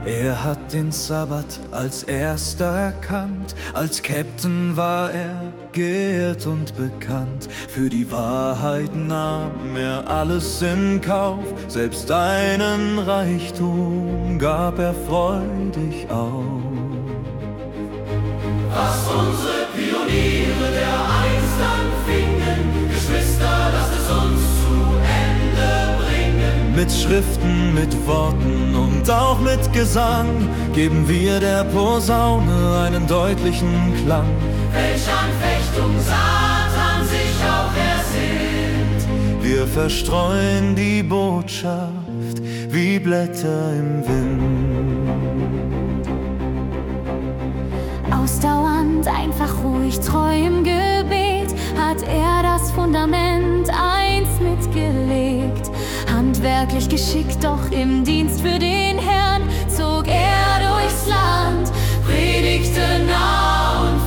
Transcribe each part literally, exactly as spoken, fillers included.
Er hat den Sabbat als erster erkannt, als Captain war er geehrt und bekannt. Für die Wahrheit nahm er alles in Kauf, selbst deinen Reichtum gab er freudig auf. Was unsere Pioniere der einst anfingen, Geschwister, lasst es uns zu Ende bringen. Mit Schriften, mit Worten und auch mit Gesang geben wir der Posaune einen deutlichen Klang. Welch Anfechtung Satan sich auch ersinnt. Wir verstreuen die Botschaft wie Blätter im Wind. Ausdauernd, einfach ruhig, treu im Gebet hat er das Fundament einst mitgelegt. Handwerklich geschickt, doch im Dienst für den Herrn zog er durchs Land, predigte nah und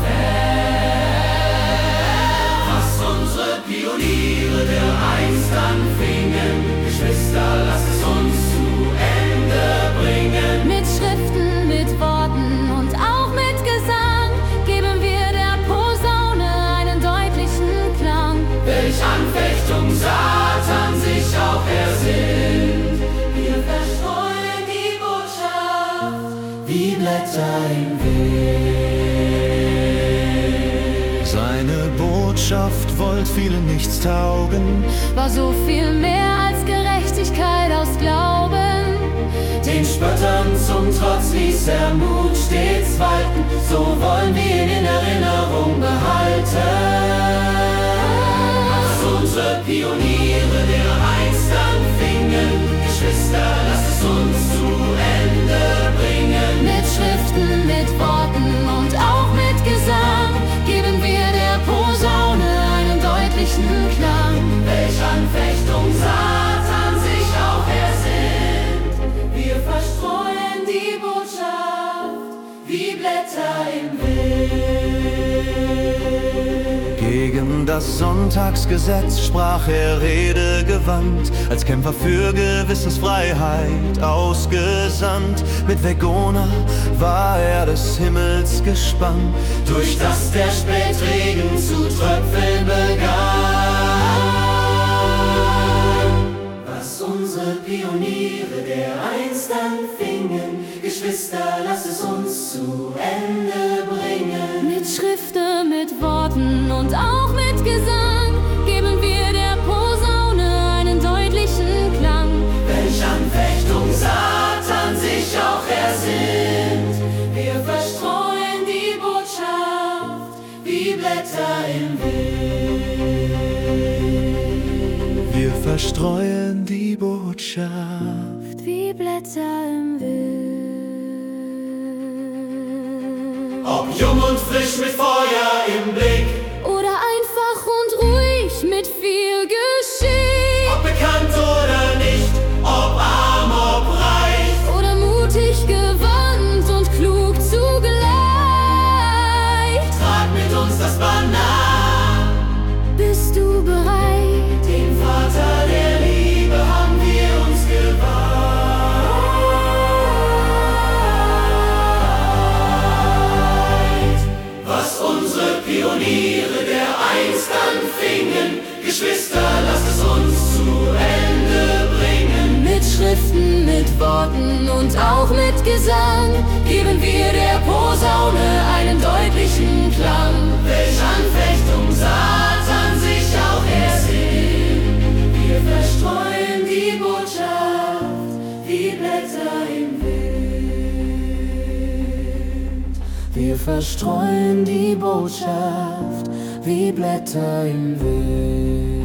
fern. Was unsere Pioniere der einst anfingen, Geschwister, lasst es uns zu Ende bringen. Mit Schriften, mit Worten und auch mit Gesang geben wir der Posaune einen deutlichen Klang. Welch Anfechtung Satan sich auch ersinnt. Wir verstreuen die Botschaft wie Blätter im Wind. Seine Botschaft wollt vielen nichts taugen, war so viel mehr als Gerechtigkeit aus Glauben. Den Spöttern zum Trotz ließ er Mut stets walten, so wollen wir ihn in Erinnerung behalten. Was unsere Pioniere der einst anfingen, Geschwister, lasst es uns zu Ende bringen. Mit Schriften, mit Worten und auch mit Gesang geben wir der Posaune einen deutlichen Klang. Welch Anfechtung Satan sich auch ersinnt. Wir verstreuen die Botschaft wie Blätter im Wind. gegen das Sonntagsgesetz sprach er redegewandt, als Kämpfer für Gewissensfreiheit ausgesandt. Mit Vegona war er des Himmels gespannt, durch das der Spätregen zu tröpfeln begann. Was unsere Pioniere der einst anfingen, Geschwister, lasst es uns zu Ende bringen. Mit Schriften, mit Worten und auch mit Gesang geben wir der Posaune einen deutlichen Klang. Welch Anfechtung Satan sich auch ersinnt. Wir verstreuen die Botschaft wie Blätter im Wind. wir verstreuen die Botschaft Wie Blätter im Wind. Ob jung und frisch mit Feuer im Blick, Oder einfach und ruhig mit viel Geschick. ob bekannt oder nicht, ob arm, ob reich, Oder mutig, gewandt und klug zugleich. trag mit uns das Banner. Bist du bereit? Den Vater der Liebe haben wir uns geweiht. Was unsere Pioniere der einst anfingen, Geschwister, lasst es uns zu Ende bringen. Mit Schriften, mit Worten und auch mit Gesang geben wir der Posaune einen deutlichen Klang. Welch Anfechtung Satan sich auch ersinnt. Wir verstreuen die Botschaft wie Blätter im Wind. Wir verstreuen die Botschaft wie Blätter im Wind.